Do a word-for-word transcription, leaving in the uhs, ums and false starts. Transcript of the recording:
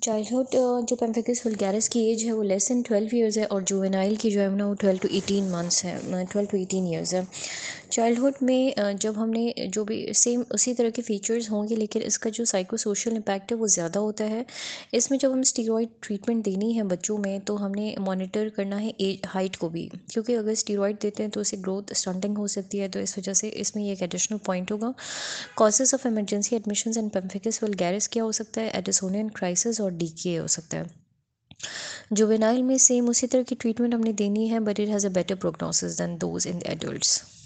Childhood जो पेम्फिकस vulgaris की as है वो लेस दैन ट्वेल्व ईयर्स है और जुवेनाइल की जो है ना वो ट्वेल्व टू एटीन मंथ्स है, ट्वेल्व टू एटीन ईयर्स है। चाइल्डहुड में अ, जब हमने जो भी सेम उसी तरह के फीचर्स होंगे, लेकिन इसका जो साइको सोशल इम्पैक्ट है वो ज़्यादा होता है। इसमें जब हम स्टीरॉयड ट्रीटमेंट देनी है बच्चों में तो हमने मॉनिटर करना है एज हाइट को भी, क्योंकि अगर स्टीरॉयड देते हैं तो इससे ग्रोथ स्टंटिंग हो सकती है, तो इस वजह से इसमें ये एक एडिशनल पॉइंट होगा। Causes of emergency admissions in pemphigus vulgaris क्या हो सकता है? एडिसोनियन क्राइसिस और डीके हो सकता है। जुवेनाइल में सेम उसी तरह की ट्रीटमेंट हमने देनी है, but it has a better prognosis than those in adults.